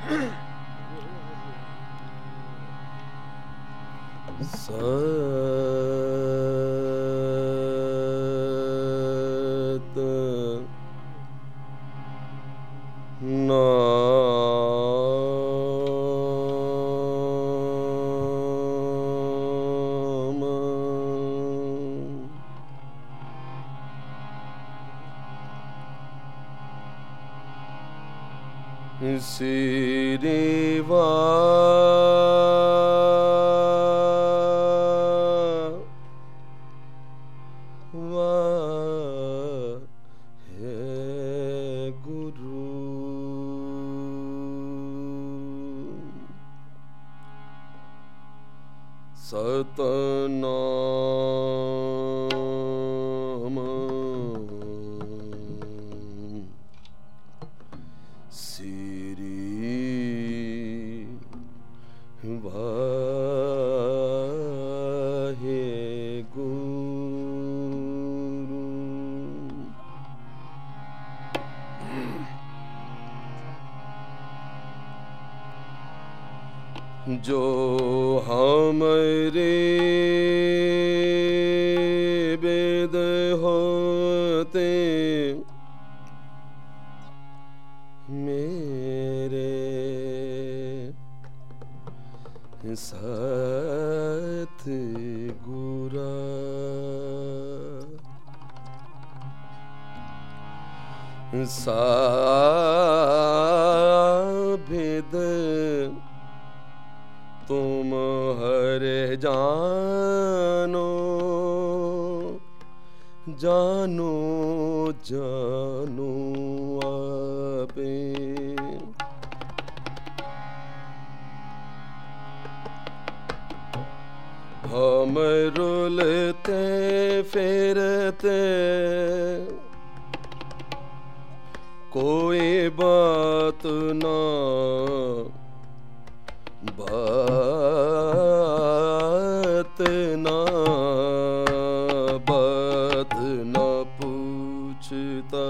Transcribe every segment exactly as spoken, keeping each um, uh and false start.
सत नाम श्री सतनाम श्री वाहेगुरु। जो हमरे वेद होते मेरे सत गुरा, साभिद तुम हरे जानो जानो जानो आपे। हम रुलते फिरते कोई बात ना बात ना बात ना पूछता।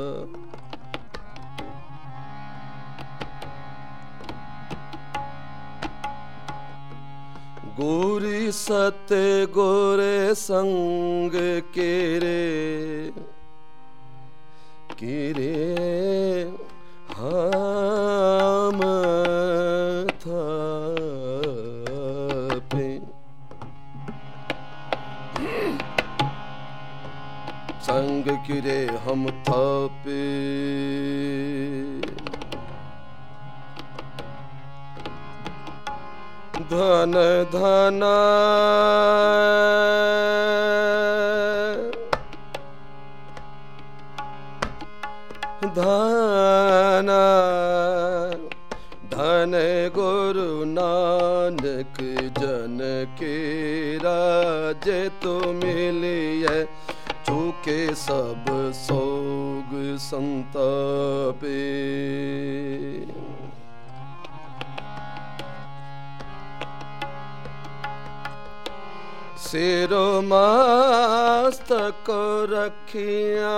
गोरी सत्य गोरे संग केरे केरे हम थापे। संग किरे हम थापे, धन धन धन धन गुरु नानक जन के राज तो मिलिए चूके सब सोग संतापे। सिरो मस्तक रखिया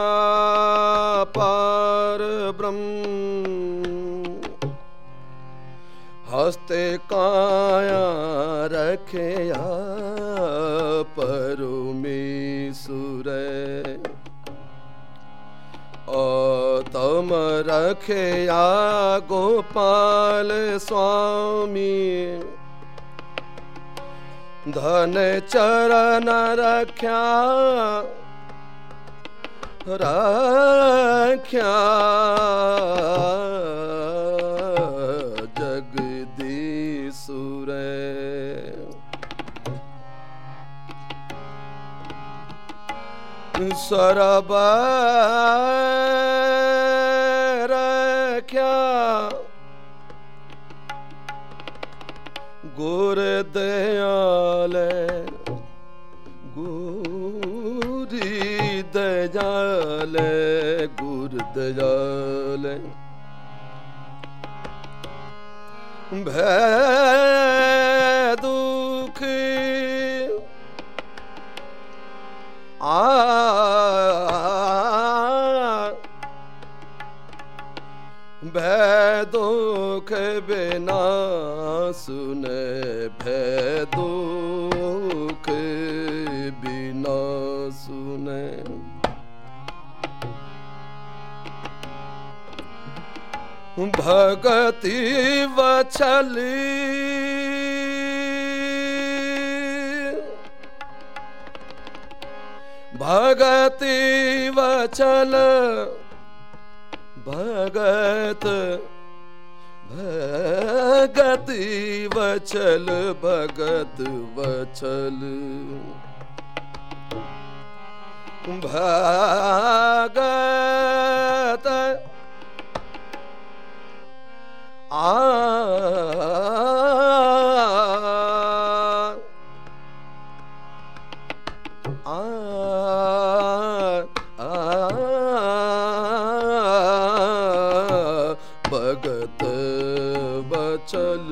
पार ब्रह्म, हस्ते काया रखिया परमेश्वर। तम रखिया गोपाल स्वामी, धन चरण रख्या रख्या जगदीशुर। सरब रख्या गुर दयाल, गुरी दयाल गुर दयाल। भय दुख आ भय दुख बिना सुने, भय दुख बिना सुने। भगति वछली भगति वचल, भगत भगति वचल, भगत वचल। भगत आ आ भगत बचल,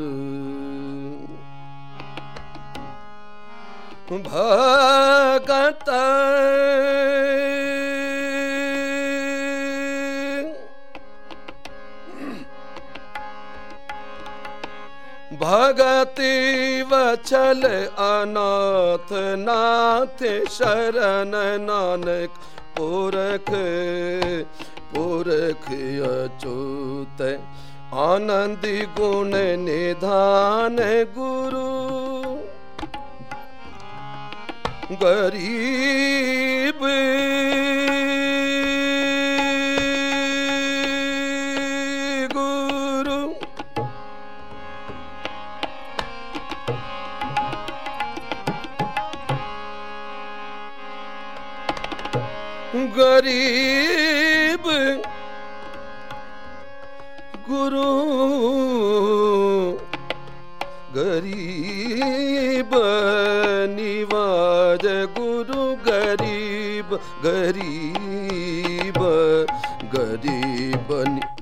भगत भगति वचल अनाथ नाथ शरण नानक पुरख पुरख अच्युत आनंदी गुण निधान गुरु गरीब गुरु गरीब गुरु गरीब निवाज गुरु गरीब गरीब गरीब